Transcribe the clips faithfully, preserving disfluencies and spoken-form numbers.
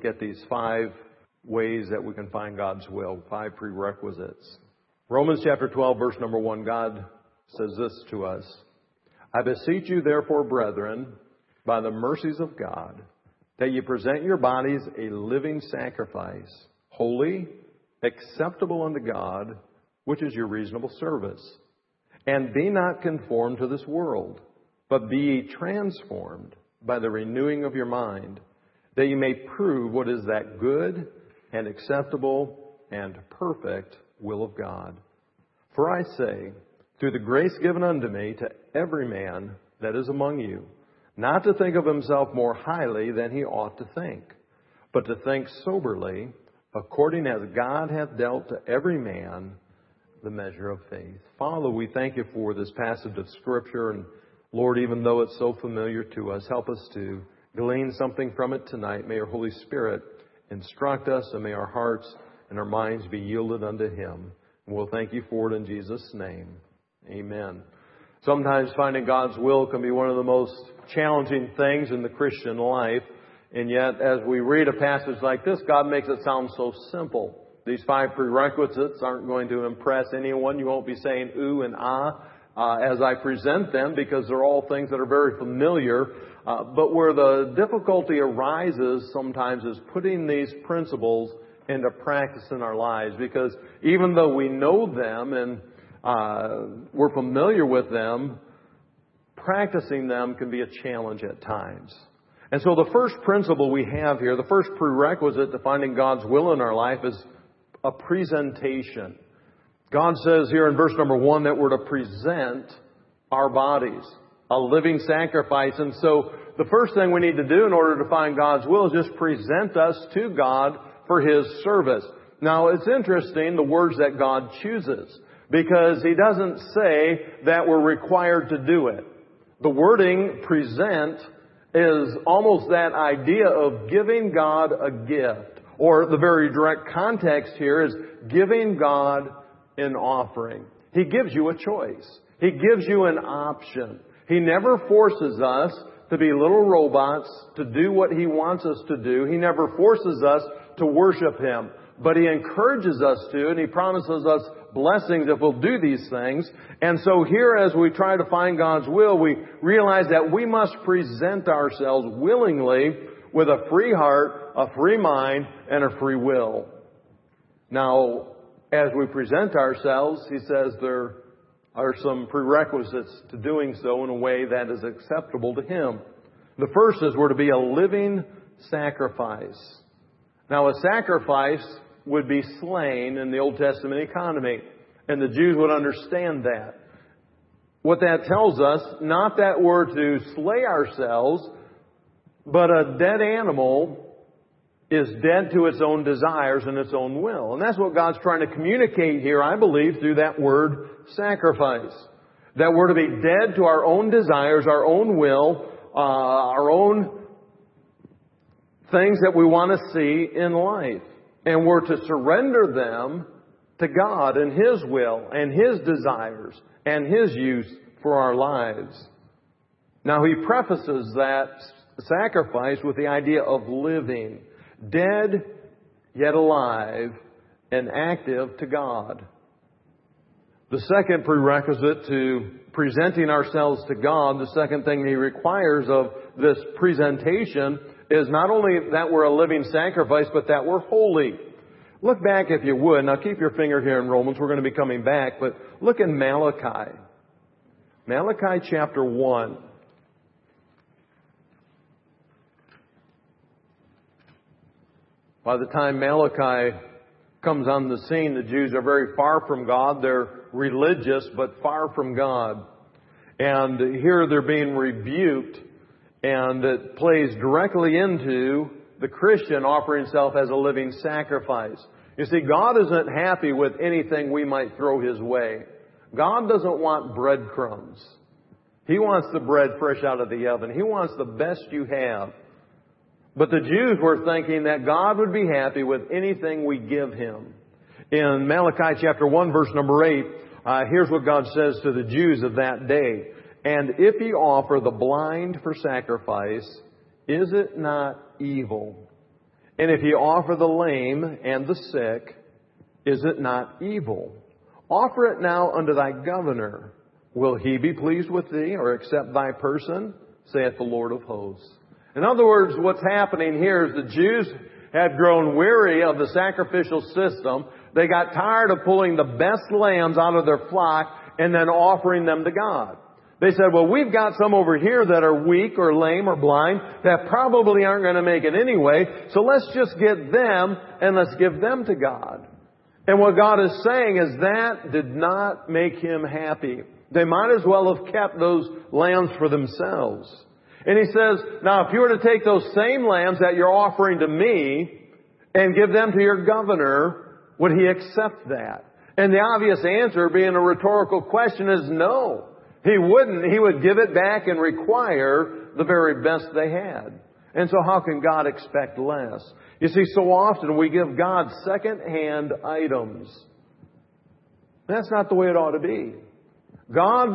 look at these five ways that we can find God's will, five prerequisites. Romans chapter twelve, verse number one, God says this to us. I beseech you, therefore, brethren, by the mercies of God, that you present your bodies a living sacrifice, holy, acceptable unto God, which is your reasonable service. And be not conformed to this world, but be ye transformed by the renewing of your mind, that you may prove what is that good and acceptable and perfect will of God. For I say, through the grace given unto me, to every man that is among you, not to think of himself more highly than he ought to think, but to think soberly, according as God hath dealt to every man the measure of faith. Father, we thank you for this passage of Scripture, and Lord, even though it's so familiar to us, help us to glean something from it tonight. May your Holy Spirit instruct us, and may our hearts and our minds be yielded unto Him. And we'll thank you for it in Jesus' name. Amen. Sometimes finding God's will can be one of the most challenging things in the Christian life. And yet, as we read a passage like this, God makes it sound so simple. These five prerequisites aren't going to impress anyone. You won't be saying ooh and ah uh, as I present them, because they're all things that are very familiar. Uh, but where the difficulty arises sometimes is putting these principles into practice in our lives. Because even though we know them and uh, we're familiar with them, practicing them can be a challenge at times. And so the first principle we have here, the first prerequisite to finding God's will in our life is a presentation. God says here in verse number one that we're to present our bodies, a living sacrifice. And so the first thing we need to do in order to find God's will is just present us to God for His service. Now, it's interesting, the words that God chooses, because He doesn't say that we're required to do it. The wording present is almost that idea of giving God a gift. Or the very direct context here is giving God an offering. He gives you a choice. He gives you an option. He never forces us to be little robots to do what He wants us to do. He never forces us to worship Him. But He encourages us to, and He promises us blessings if we'll do these things. And so here, as we try to find God's will, we realize that we must present ourselves willingly with a free heart, a free mind, and a free will. Now, as we present ourselves, He says there are some prerequisites to doing so in a way that is acceptable to Him. The first is we're to be a living sacrifice. Now, a sacrifice would be slain in the Old Testament economy, and the Jews would understand that. What that tells us, not that we're to slay ourselves, but a dead animal is dead to its own desires and its own will. And that's what God's trying to communicate here, I believe, through that word sacrifice. That we're to be dead to our own desires, our own will, uh, our own things that we want to see in life. And we're to surrender them to God and His will and His desires and His use for our lives. Now, He prefaces that sacrifice with the idea of living, dead yet alive and active to God. The second prerequisite to presenting ourselves to God, the second thing He requires of this presentation is not only that we're a living sacrifice, but that we're holy. Look back if you would. Now keep your finger here in Romans. We're going to be coming back, but look in Malachi. Malachi chapter one. By the time Malachi comes on the scene, the Jews are very far from God. They're religious, but far from God. And here they're being rebuked, and it plays directly into the Christian offering himself as a living sacrifice. You see, God isn't happy with anything we might throw His way. God doesn't want breadcrumbs. He wants the bread fresh out of the oven. He wants the best you have. But the Jews were thinking that God would be happy with anything we give Him. In Malachi chapter one, verse number eight, uh, here's what God says to the Jews of that day. And if ye offer the blind for sacrifice, is it not evil? And if ye offer the lame and the sick, is it not evil? Offer it now unto thy governor. Will he be pleased with thee, or accept thy person? Saith the Lord of hosts. In other words, what's happening here is the Jews had grown weary of the sacrificial system. They got tired of pulling the best lambs out of their flock and then offering them to God. They said, well, we've got some over here that are weak or lame or blind that probably aren't going to make it anyway. So let's just get them and let's give them to God. And what God is saying is that did not make Him happy. They might as well have kept those lambs for themselves. And He says, now if you were to take those same lambs that you're offering to me and give them to your governor, would He accept that? And the obvious answer, being a rhetorical question, is no. He wouldn't. He would give it back and require the very best they had. And so how can God expect less? You see, so often we give God second-hand items. That's not the way it ought to be. God's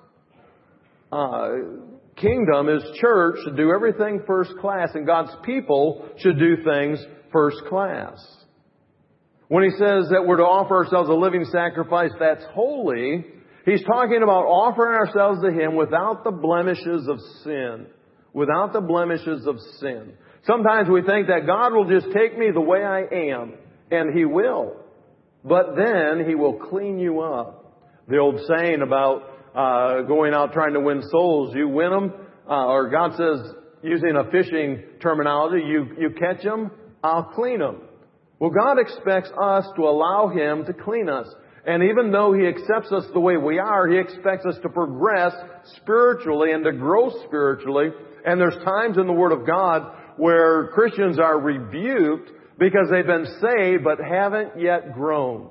uh, kingdom, His church, should do everything first class, and God's people should do things first class. When He says that we're to offer ourselves a living sacrifice that's holy, He's talking about offering ourselves to Him without the blemishes of sin. Without the blemishes of sin. Sometimes we think that God will just take me the way I am, and He will. But then He will clean you up. The old saying about uh, going out trying to win souls, you win them, uh, or God says, using a fishing terminology, you, you catch them, I'll clean them. Well, God expects us to allow Him to clean us. And even though He accepts us the way we are, He expects us to progress spiritually and to grow spiritually. And there's times in the Word of God where Christians are rebuked because they've been saved but haven't yet grown.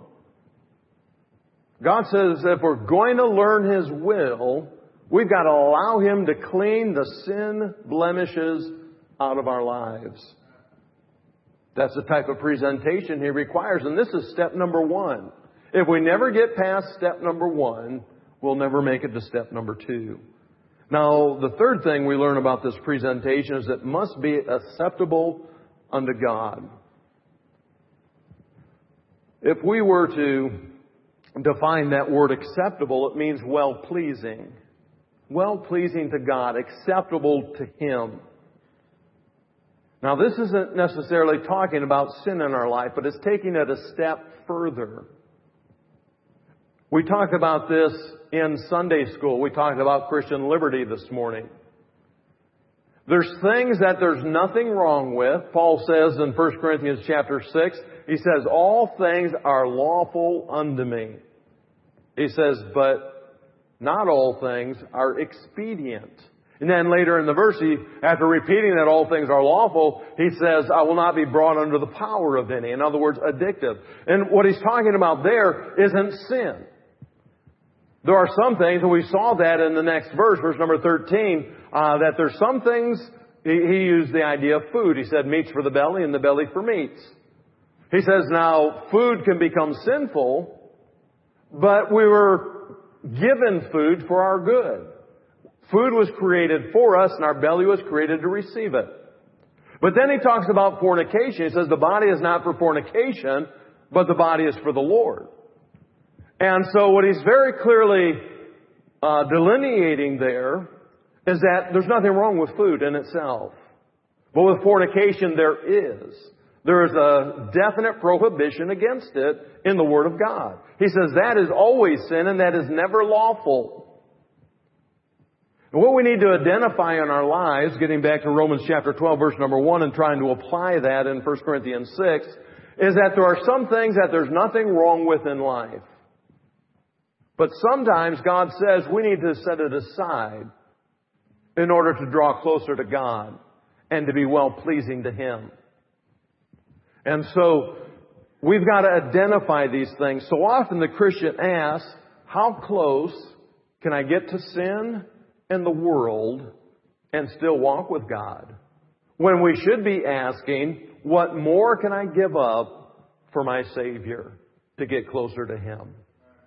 God says if we're going to learn His will, we've got to allow Him to clean the sin blemishes out of our lives. That's the type of presentation He requires. And this is step number one. If we never get past step number one, we'll never make it to step number two. Now, the third thing we learn about this presentation is it must be acceptable unto God. If we were to define that word acceptable, it means well-pleasing. Well-pleasing to God, acceptable to Him. Now, this isn't necessarily talking about sin in our life, but it's taking it a step further. We talked about this in Sunday school. We talked about Christian liberty this morning. There's things that there's nothing wrong with. Paul says in First Corinthians chapter six, he says, all things are lawful unto me. He says, but not all things are expedient. And then later in the verse, he, after repeating that all things are lawful, he says, I will not be brought under the power of any. In other words, addictive. And what he's talking about there isn't sin. There are some things, and we saw that in the next verse, verse number thirteen, uh, that there's some things, he, he used the idea of food. He said meats for the belly and the belly for meats. He says now food can become sinful, but we were given food for our good. Food was created for us and our belly was created to receive it. But then he talks about fornication. He says the body is not for fornication, but the body is for the Lord. And so what he's very clearly uh, delineating there is that there's nothing wrong with food in itself. But with fornication there is. There is a definite prohibition against it in the Word of God. He says that is always sin and that is never lawful. And what we need to identify in our lives, getting back to Romans chapter twelve, verse number one, and trying to apply that in First Corinthians six, is that there are some things that there's nothing wrong with in life. But sometimes God says we need to set it aside in order to draw closer to God and to be well-pleasing to Him. And so we've got to identify these things. So often the Christian asks, how close can I get to sin and the world and still walk with God? When we should be asking, what more can I give up for my Savior to get closer to Him?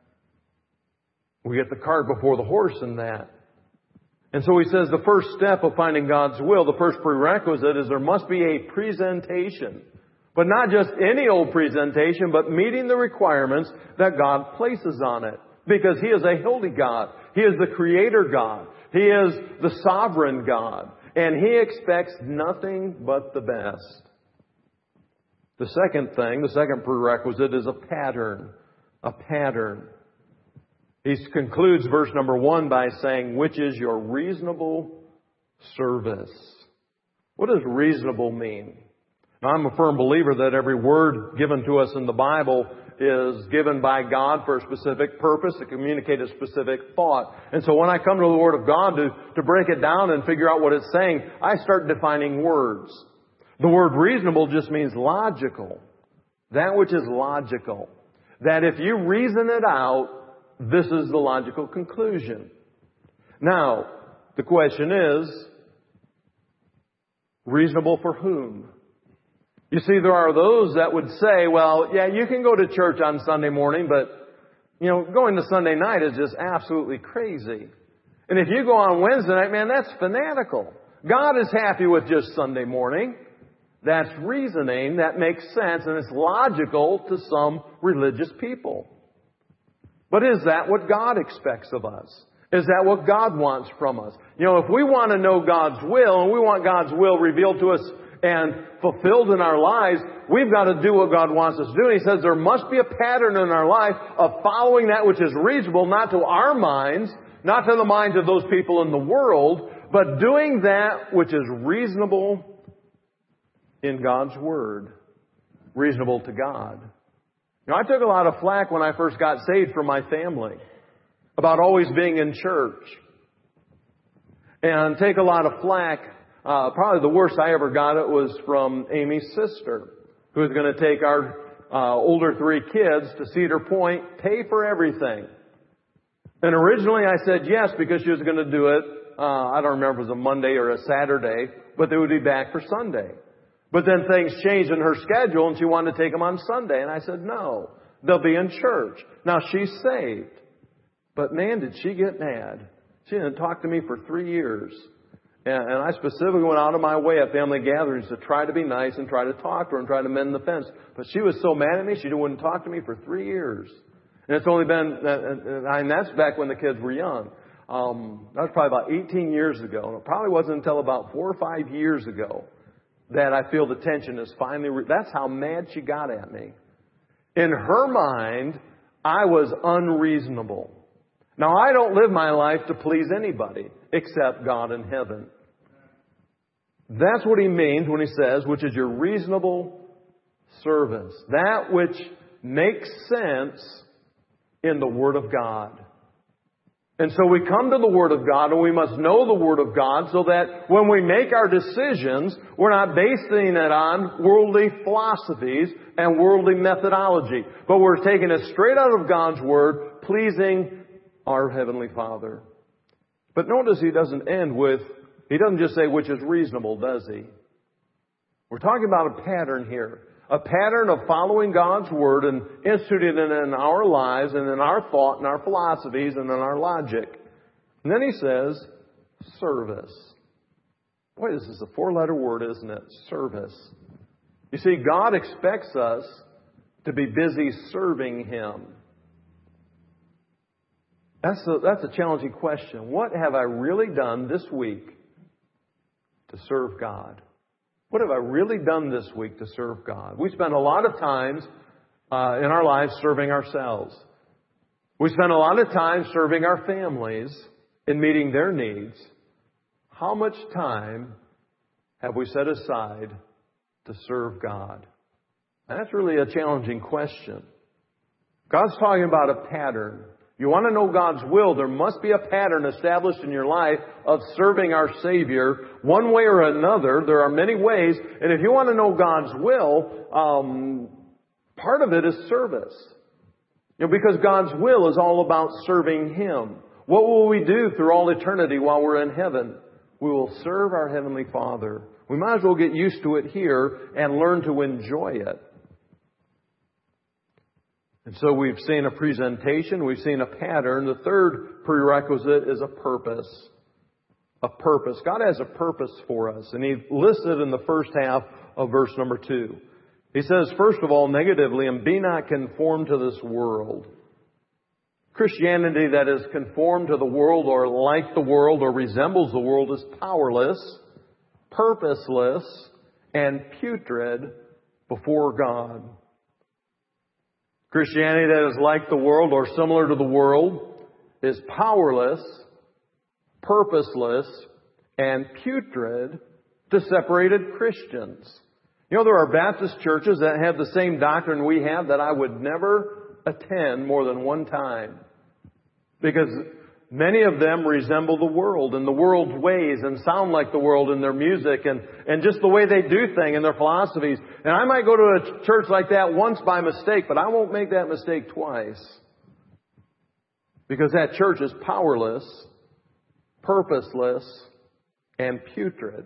We get the cart before the horse in that. And so he says the first step of finding God's will, the first prerequisite is there must be a presentation. But not just any old presentation, but meeting the requirements that God places on it. Because He is a holy God. He is the Creator God. He is the sovereign God. And He expects nothing but the best. The second thing, the second prerequisite is a pattern. A pattern. He concludes verse number one by saying, which is your reasonable service. What does reasonable mean? Now, I'm a firm believer that every word given to us in the Bible is given by God for a specific purpose to communicate a specific thought. And so when I come to the Word of God to, to break it down and figure out what it's saying, I start defining words. The word reasonable just means logical. That which is logical. That if you reason it out, this is the logical conclusion. Now, the question is, reasonable for whom? You see, there are those that would say, well, yeah, you can go to church on Sunday morning, but, you know, going to Sunday night is just absolutely crazy. And if you go on Wednesday night, man, that's fanatical. God is happy with just Sunday morning. That's reasoning, that makes sense, and it's logical to some religious people. But is that what God expects of us? Is that what God wants from us? You know, if we want to know God's will, and we want God's will revealed to us and fulfilled in our lives, we've got to do what God wants us to do. And He says there must be a pattern in our life of following that which is reasonable, not to our minds, not to the minds of those people in the world, but doing that which is reasonable in God's Word. Reasonable to God. You know, I took a lot of flack when I first got saved from my family about always being in church. And take a lot of flack. Uh, probably the worst I ever got it was from Amy's sister, who was going to take our uh, older three kids to Cedar Point, pay for everything. And originally I said yes because she was going to do it, uh, I don't remember if it was a Monday or a Saturday, but they would be back for Sunday. But then things changed in her schedule and she wanted to take them on Sunday. And I said, no, they'll be in church. Now she's saved. But man, did she get mad. She didn't talk to me for three years. And, and I specifically went out of my way at family gatherings to try to be nice and try to talk to her and try to mend the fence. But she was so mad at me, she wouldn't talk to me for three years. And it's only been, and that's back when the kids were young. Um, that was probably about eighteen years ago. And it probably wasn't until about four or five years ago that I feel the tension is finally, re- that's how mad she got at me. In her mind, I was unreasonable. Now, I don't live my life to please anybody except God in heaven. That's what He means when He says, which is your reasonable service. That which makes sense in the Word of God. And so we come to the Word of God, and we must know the Word of God so that when we make our decisions, we're not basing it on worldly philosophies and worldly methodology, but we're taking it straight out of God's Word, pleasing our Heavenly Father. But notice He doesn't end with, He doesn't just say which is reasonable, does He? We're talking about a pattern here. A pattern of following God's Word and instituting it in our lives and in our thought and our philosophies and in our logic. And then He says, service. Boy, this is a four-letter word, isn't it? Service. You see, God expects us to be busy serving Him. That's a, that's a challenging question. What have I really done this week to serve God? What have I really done this week to serve God? We spend a lot of times uh, in our lives serving ourselves. We spend a lot of time serving our families and meeting their needs. How much time have we set aside to serve God? And that's really a challenging question. God's talking about a pattern. You want to know God's will, there must be a pattern established in your life of serving our Savior one way or another. There are many ways. And if you want to know God's will, um, part of it is service. You know, because God's will is all about serving Him. What will we do through all eternity while we're in heaven? We will serve our Heavenly Father. We might as well get used to it here and learn to enjoy it. And so we've seen a presentation, we've seen a pattern. The third prerequisite is a purpose. A purpose. God has a purpose for us. And He listed in the first half of verse number two. He says, first of all, negatively, and be not conformed to this world. Christianity that is conformed to the world or like the world or resembles the world is powerless, purposeless, and putrid before God. Christianity that is like the world or similar to the world is powerless, purposeless, and putrid to separated Christians. You know, there are Baptist churches that have the same doctrine we have that I would never attend more than one time. Because many of them resemble the world and the world's ways and sound like the world in their music and, and just the way they do things and their philosophies. And I might go to a church like that once by mistake, but I won't make that mistake twice. Because that church is powerless, purposeless, and putrid.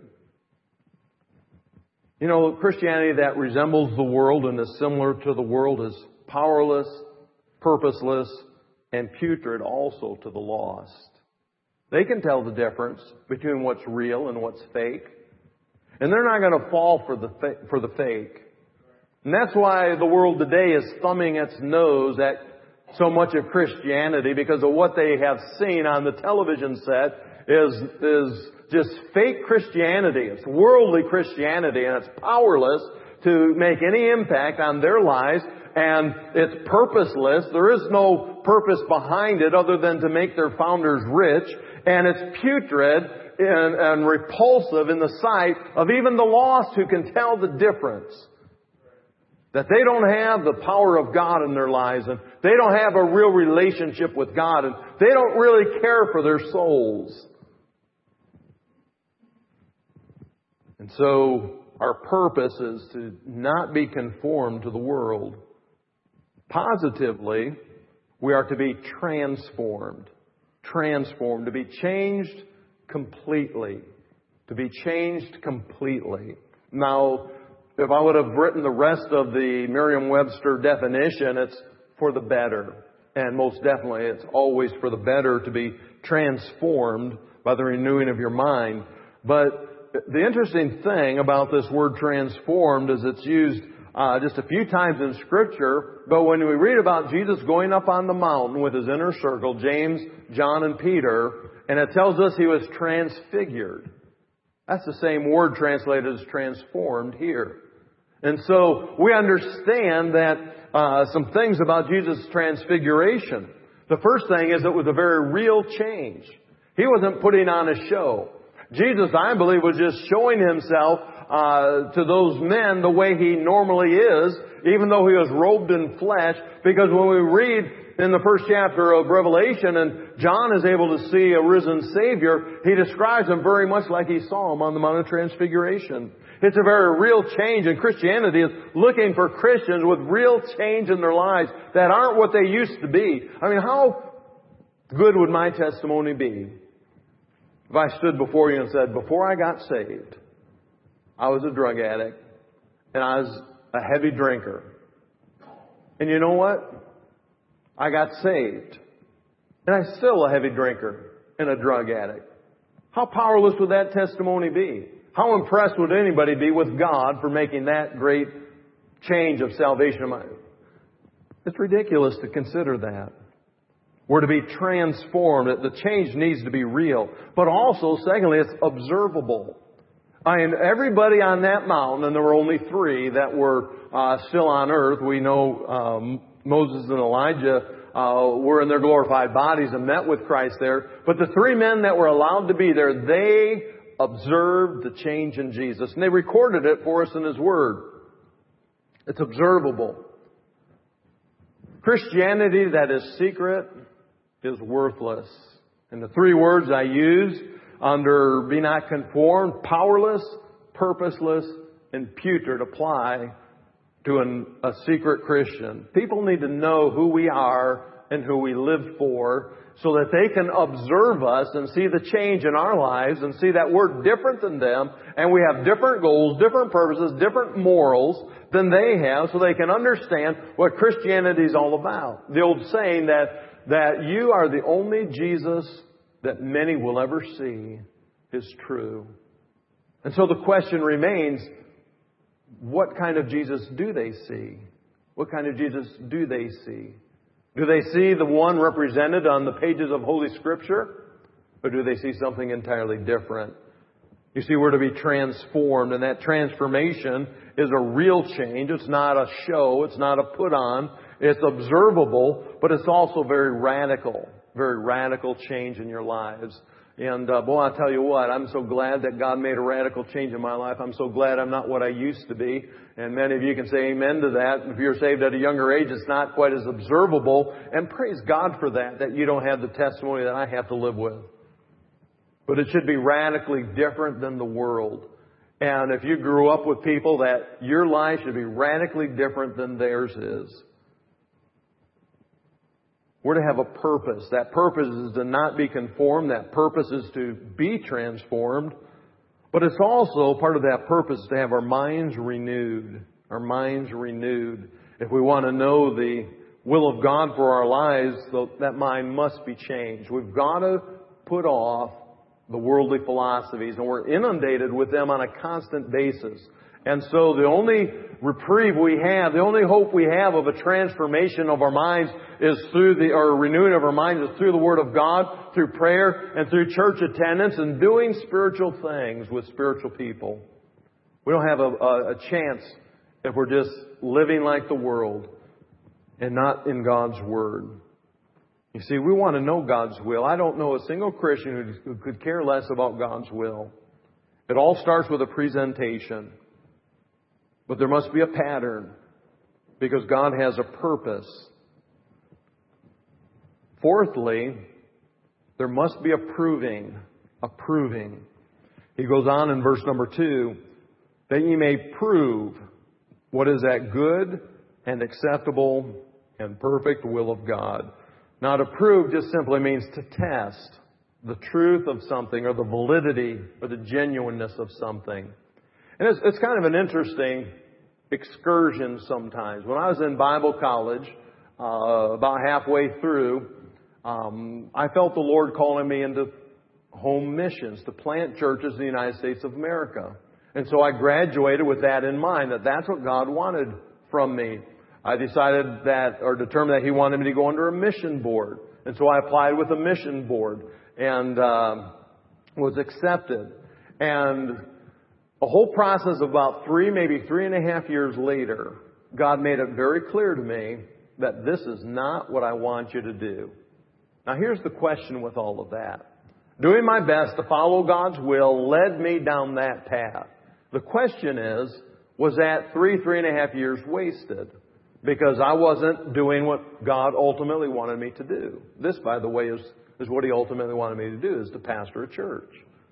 You know, Christianity that resembles the world and is similar to the world is powerless, purposeless, and putrid also to the lost. They can tell the difference between what's real and what's fake. And they're not going to fall for the fa- for the fake. And that's why the world today is thumbing its nose at so much of Christianity, because of what they have seen on the television set is, is just fake Christianity. It's worldly Christianity, and it's powerless to make any impact on their lives, and it's purposeless. There is no purpose behind it other than to make their founders rich, and it's putrid and, and repulsive in the sight of even the lost who can tell the difference. That they don't have the power of God in their lives, and they don't have a real relationship with God, and they don't really care for their souls. And so our purpose is to not be conformed to the world. Positively, we are to be transformed. Transformed. To be changed completely. To be changed completely. Now, if I would have written the rest of the Merriam-Webster definition, it's for the better. And most definitely, it's always for the better to be transformed by the renewing of your mind. But the interesting thing about this word transformed is it's used uh, just a few times in Scripture. But when we read about Jesus going up on the mountain with his inner circle, James, John, and Peter, and it tells us he was transfigured. That's the same word translated as transformed here. And so we understand that uh, some things about Jesus' transfiguration. The first thing is it was a very real change. He wasn't putting on a show. Jesus, I believe, was just showing himself uh, to those men the way he normally is, even though he was robed in flesh. Because when we read in the first chapter of Revelation, and John is able to see a risen Savior, he describes him very much like he saw him on the Mount of Transfiguration. It's a very real change, and Christianity is looking for Christians with real change in their lives that aren't what they used to be. I mean, how good would my testimony be if I stood before you and said, before I got saved, I was a drug addict, and I was a heavy drinker. And you know what? I got saved, and I'm still a heavy drinker and a drug addict. How powerless would that testimony be? How impressed would anybody be with God for making that great change of salvation? It's ridiculous to consider that. We're to be transformed. The change needs to be real. But also, secondly, it's observable. I mean, everybody on that mountain, and there were only three that were uh, still on earth. We know um, Moses and Elijah uh, were in their glorified bodies and met with Christ there. But the three men that were allowed to be there, they observed the change in Jesus. And they recorded it for us in His Word. It's observable. Christianity that is secret is worthless. And the three words I use under be not conformed, powerless, purposeless, and putrid apply to an, a secret Christian. People need to know who we are and who we live for, so that they can observe us and see the change in our lives and see that we're different than them and we have different goals, different purposes, different morals than they have, so they can understand what Christianity is all about. The old saying that, that you are the only Jesus that many will ever see is true. And so the question remains, what kind of Jesus do they see? What kind of Jesus do they see? Do they see the one represented on the pages of Holy Scripture? Or do they see something entirely different? You see, we're to be transformed, and that transformation is a real change. It's not a show. It's not a put on. It's observable, but it's also very radical, very radical change in your lives. And uh, boy, I'll tell you what, I'm so glad that God made a radical change in my life. I'm so glad I'm not what I used to be. And many of you can say amen to that. If you're saved at a younger age, it's not quite as observable. And praise God for that, that you don't have the testimony that I have to live with. But it should be radically different than the world. And if you grew up with people, that your life should be radically different than theirs is. We're to have a purpose. That purpose is to not be conformed. That purpose is to be transformed. But it's also part of that purpose to have our minds renewed. Our minds renewed. If we want to know the will of God for our lives, that mind must be changed. We've got to put off the worldly philosophies, and we're inundated with them on a constant basis. And so the only reprieve we have, the only hope we have of a transformation of our minds is through the, or renewing of our minds is through the Word of God, through prayer, and through church attendance, and doing spiritual things with spiritual people. We don't have a, a, a chance if we're just living like the world and not in God's Word. You see, we want to know God's will. I don't know a single Christian who could care less about God's will. It all starts with a presentation. But there must be a pattern, because God has a purpose. Fourthly, there must be a proving. A proving. He goes on in verse number two, that ye may prove what is that good and acceptable and perfect will of God. Now, to prove just simply means to test the truth of something, or the validity or the genuineness of something. And it's, it's kind of an interesting excursion sometimes. When I was in Bible college, uh, about halfway through, um, I felt the Lord calling me into home missions, to plant churches in the United States of America. And so I graduated with that in mind, that that's what God wanted from me. I decided that, or determined that He wanted me to go under a mission board. And so I applied with a mission board and uh, was accepted. And a whole process of about three, maybe three and a half years later, God made it very clear to me that this is not what I want you to do. Now here's the question with all of that. Doing my best to follow God's will led me down that path. The question is, was that three, three and a half years wasted? Because I wasn't doing what God ultimately wanted me to do. This, by the way, is, is what He ultimately wanted me to do, is to pastor a church.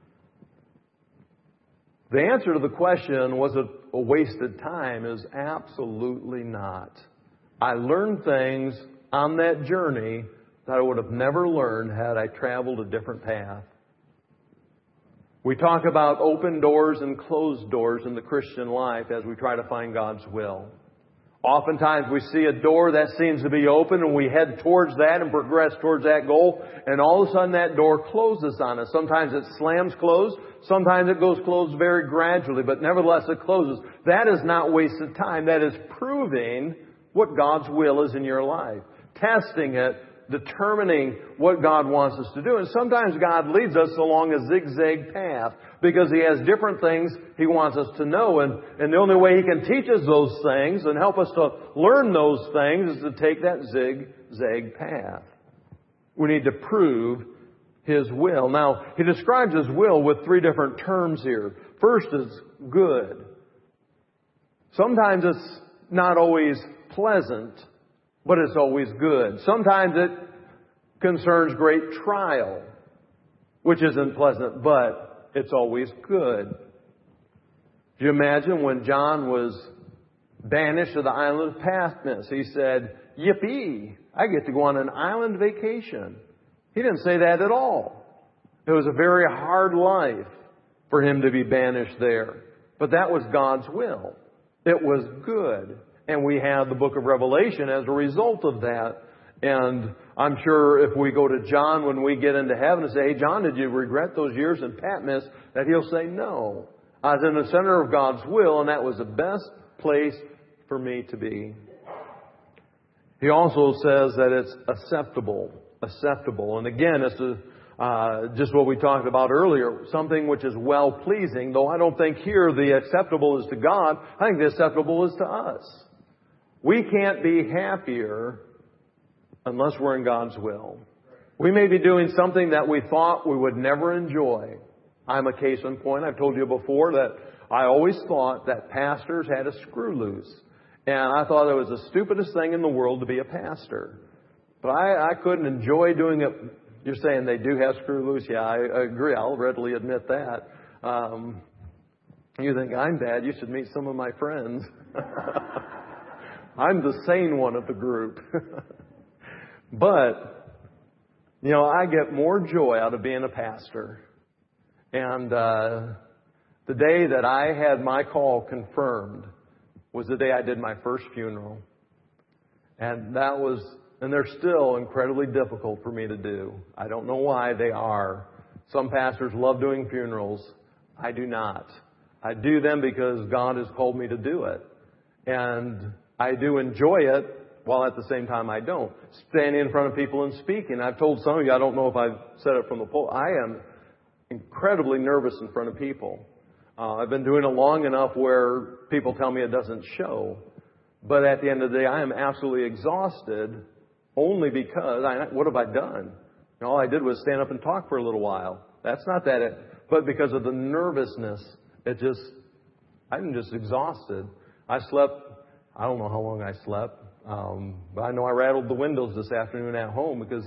The answer to the question, was it a wasted time, is absolutely not. I learned things on that journey that I would have never learned had I traveled a different path. We talk about open doors and closed doors in the Christian life as we try to find God's will. Oftentimes we see a door that seems to be open and we head towards that and progress towards that goal, and all of a sudden that door closes on us. Sometimes it slams closed. Sometimes it goes closed very gradually, but nevertheless it closes. That is not wasted time. That is proving what God's will is in your life. Testing it, determining what God wants us to do. And sometimes God leads us along a zigzag path because He has different things He wants us to know. And, and the only way He can teach us those things and help us to learn those things is to take that zigzag path. We need to prove His will. Now, He describes His will with three different terms here. First is good. Sometimes it's not always pleasant, but it's always good. Sometimes it concerns great trial, which isn't pleasant, but it's always good. Do you imagine when John was banished to the island of Patmos, he said, "Yippee, I get to go on an island vacation." He didn't say that at all. It was a very hard life for him to be banished there. But that was God's will. It was good. And we have the book of Revelation as a result of that. And I'm sure if we go to John when we get into heaven and say, "Hey, John, did you regret those years in Patmos?" that he'll say, "No, I was in the center of God's will, and that was the best place for me to be. He also says that it's acceptable. Acceptable. And again, it's a, uh, just what we talked about earlier, something which is well-pleasing, though I don't think here the acceptable is to God. I think the acceptable is to us. We can't be happier unless we're in God's will. We may be doing something that we thought we would never enjoy. I'm a case in point. I've told you before that I always thought that pastors had a screw loose. And I thought it was the stupidest thing in the world to be a pastor. But I, I couldn't enjoy doing it. You're saying they do have screw loose? Yeah, I, I agree. I'll readily admit that. Um, you think I'm bad? You should meet some of my friends. I'm the sane one of the group. But, you know, I get more joy out of being a pastor. And uh, the day that I had my call confirmed was the day I did my first funeral. And that was, and they're still incredibly difficult for me to do. I don't know why they are. Some pastors love doing funerals. I do not. I do them because God has called me to do it. And I do enjoy it, while at the same time I don't. Standing in front of people and speaking. I've told some of you, I don't know if I've said it from the pulpit, I am incredibly nervous in front of people. Uh, I've been doing it long enough where people tell me it doesn't show. But at the end of the day, I am absolutely exhausted only because, I, what have I done? And all I did was stand up and talk for a little while. That's not that it, but because of the nervousness, it just, I'm just exhausted. I slept, I don't know how long I slept, um, but I know I rattled the windows this afternoon at home because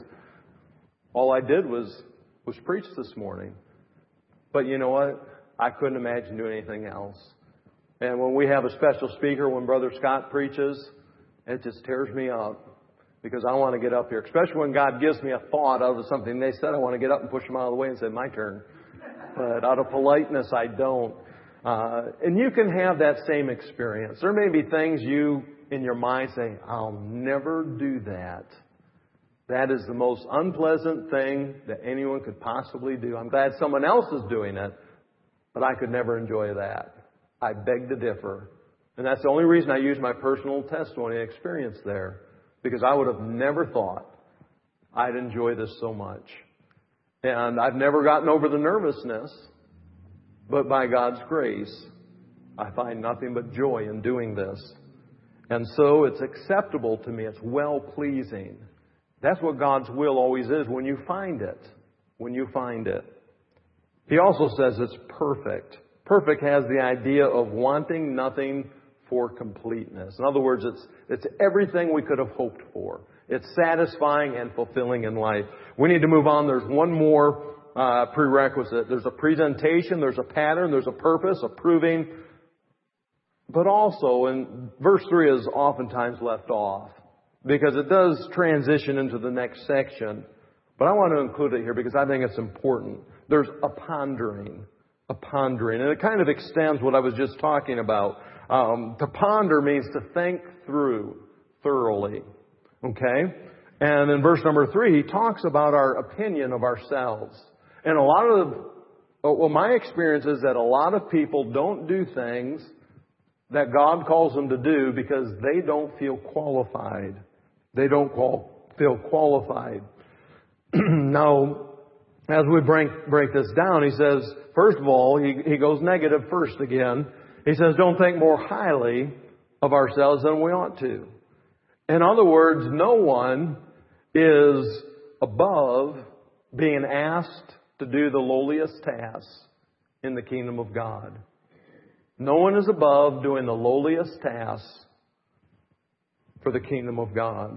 all I did was, was preach this morning. But you know what? I couldn't imagine doing anything else. And when we have a special speaker, when Brother Scott preaches, it just tears me up because I want to get up here. Especially when God gives me a thought out of something they said, I want to get up and push them out of the way and say, my turn. But out of politeness, I don't. Uh, and you can have that same experience. There may be things you, in your mind, say, I'll never do that. That is the most unpleasant thing that anyone could possibly do. I'm glad someone else is doing it, but I could never enjoy that. I beg to differ. And that's the only reason I use my personal testimony and experience there, because I would have never thought I'd enjoy this so much. And I've never gotten over the nervousness, but by God's grace, I find nothing but joy in doing this. And so it's acceptable to me. It's well-pleasing. That's what God's will always is when you find it. When you find it. He also says it's perfect. Perfect has the idea of wanting nothing for completeness. In other words, it's it's everything we could have hoped for. It's satisfying and fulfilling in life. We need to move on. There's one more uh, prerequisite. There's a presentation, there's a pattern, there's a purpose, a proving. But also, and verse three is oftentimes left off because it does transition into the next section. But I want to include it here because I think it's important. There's a pondering. A pondering. And it kind of extends what I was just talking about. Um, to ponder means to think through thoroughly. Okay? And in verse number three, he talks about our opinion of ourselves. And a lot of, well, my experience is that a lot of people don't do things that God calls them to do because they don't feel qualified. They don't qual- feel qualified. Now, as we break, break this down, he says, first of all, he, he goes negative first again. He says, don't think more highly of ourselves than we ought to. In other words, no one is above being asked to do the lowliest tasks in the kingdom of God. No one is above doing the lowliest tasks for the kingdom of God.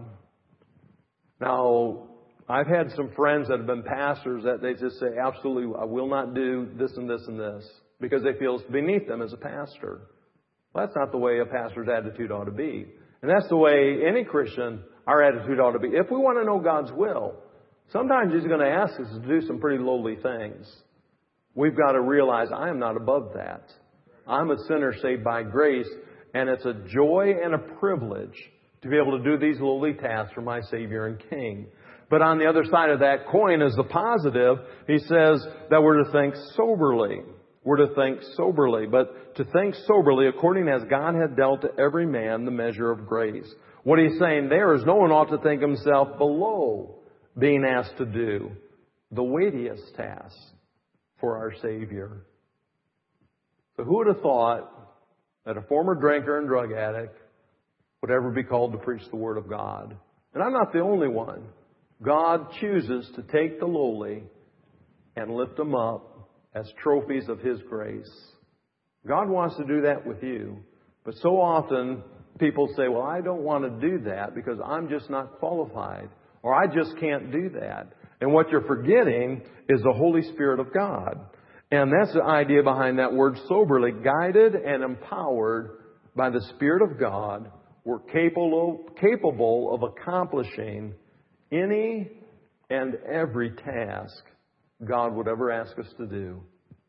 Now, I've had some friends that have been pastors that they just say, absolutely, I will not do this and this and this because they feel it's beneath them as a pastor. Well, that's not the way a pastor's attitude ought to be. And that's the way any Christian, our attitude ought to be. If we want to know God's will, sometimes He's going to ask us to do some pretty lowly things. We've got to realize I am not above that. I'm a sinner saved by grace, and it's a joy and a privilege to be able to do these lowly tasks for my Savior and King. But on the other side of that coin is the positive. He says that we're to think soberly. we're to think soberly, but to think soberly according as God hath dealt to every man the measure of grace. What he's saying there is no one ought to think himself below being asked to do the weightiest task for our Savior. So who would have thought that a former drinker and drug addict would ever be called to preach the Word of God? And I'm not the only one. God chooses to take the lowly and lift them up as trophies of His grace. God wants to do that with you. But so often people say, well, I don't want to do that because I'm just not qualified, or I just can't do that. And what you're forgetting is the Holy Spirit of God. And that's the idea behind that word soberly. Guided and empowered by the Spirit of God, we're capable, capable of accomplishing any and every task God would ever ask us to do.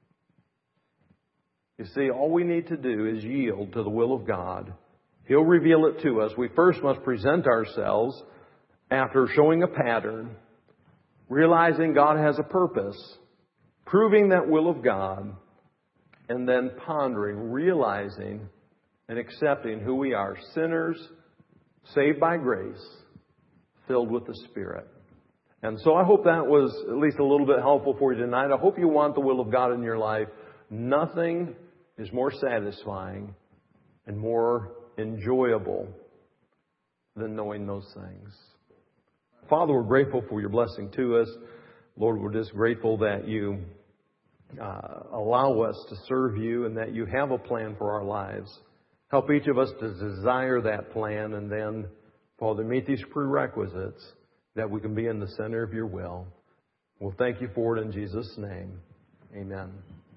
You see, all we need to do is yield to the will of God. He'll reveal it to us. We first must present ourselves after showing a pattern, realizing God has a purpose, proving that will of God, and then pondering, realizing, and accepting who we are, sinners, saved by grace, filled with the Spirit. And so I hope that was at least a little bit helpful for you tonight. I hope you want the will of God in your life. Nothing is more satisfying and more enjoyable than knowing those things. Father, we're grateful for your blessing to us. Lord, we're just grateful that you uh, allow us to serve you and that you have a plan for our lives. Help each of us to desire that plan and then, Father, meet these prerequisites that we can be in the center of your will. We'll thank you for it in Jesus' name. Amen.